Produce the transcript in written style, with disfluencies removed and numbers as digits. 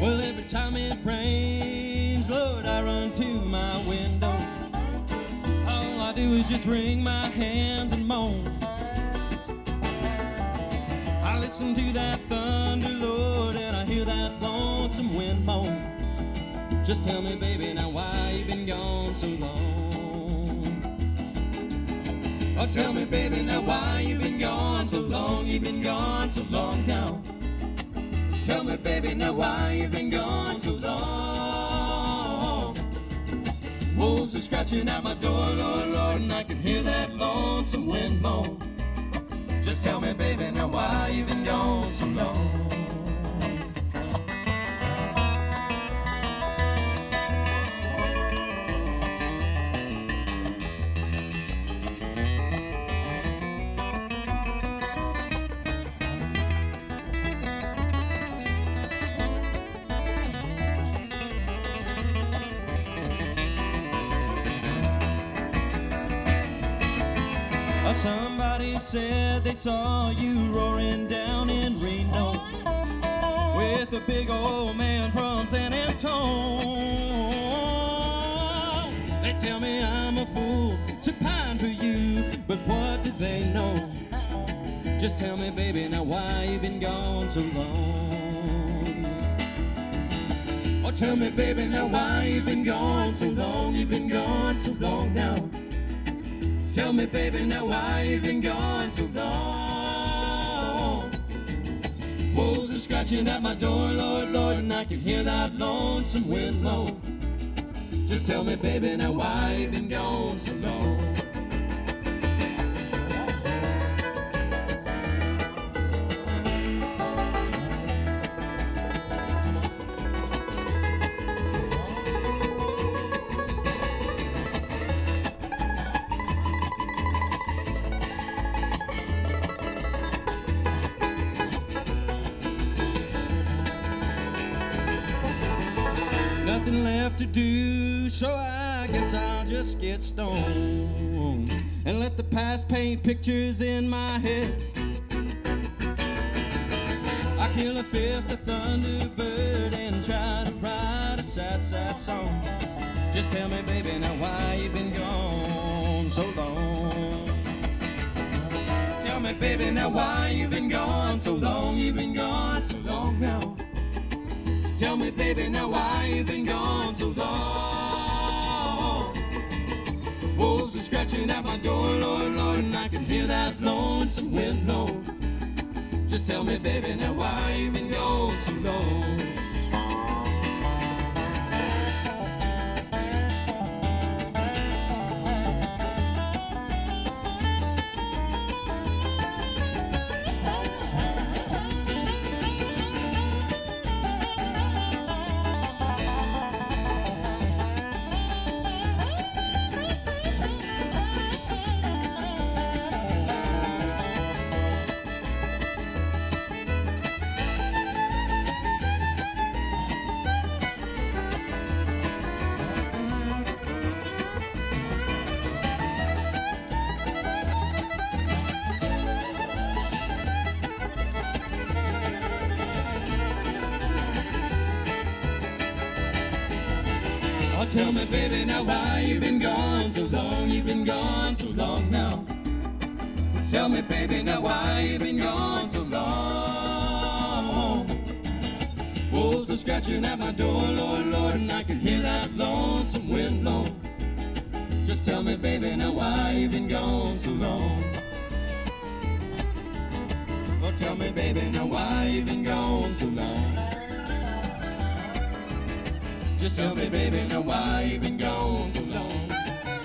Well, every time it rains, Lord, I run to my window. All I do is just wring my hands and moan. I listen to that thunder, Lord, and I hear that lonesome wind moan. Just tell me, baby, now why you been gone so long? Oh, tell me, baby, now why you been gone so long? You been gone so long now. Tell me, baby, now why you been gone so long? Wolves are scratching at my door, Lord, Lord, and I can hear that lonesome wind moan. Just tell me, baby, now why you been gone so long? Somebody said they saw you roaring down in Reno with a big old man from San Antonio. They tell me I'm a fool to pine for you, but what do they know? Just tell me, baby, now why you been gone so long? Oh, tell me, baby, now why you been gone so long? You've been gone so long now. Tell me, baby, now why you been gone so long? Wolves are scratching at my door, Lord, Lord, and I can hear that lonesome wind moan. Just tell me, baby, now why you been gone so long? Nothing left to do, so I guess I'll just get stoned and let the past paint pictures in my head. I kill a fifth of Thunderbird and try to write a sad, sad song. Just tell me, baby, now why you been gone so long? Tell me, baby, now why you been gone so long? You've been gone so long now. Tell me, baby, now why you been gone so long? Wolves are scratching at my door, Lord, Lord, and I can hear that lonesome wind blow. Just tell me, baby, now why you been gone so long? Oh, tell me, baby, now why you been gone so long? You've been gone so long now. Tell me, baby, now why you been gone so long? Wolves are scratching at my door, Lord, Lord, and I can hear that lonesome wind blow. Just tell me, baby, now why you been gone so long? Oh, tell me, baby, now why you been gone so long? Just tell me, baby, now why you been gone so long?